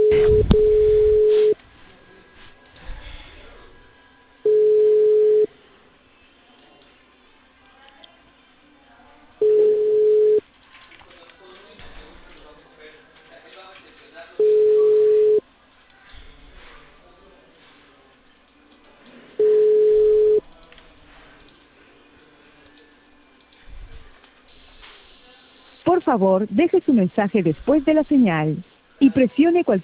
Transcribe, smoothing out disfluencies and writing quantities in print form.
Por favor, deje su mensaje después de la señal y presione cualquier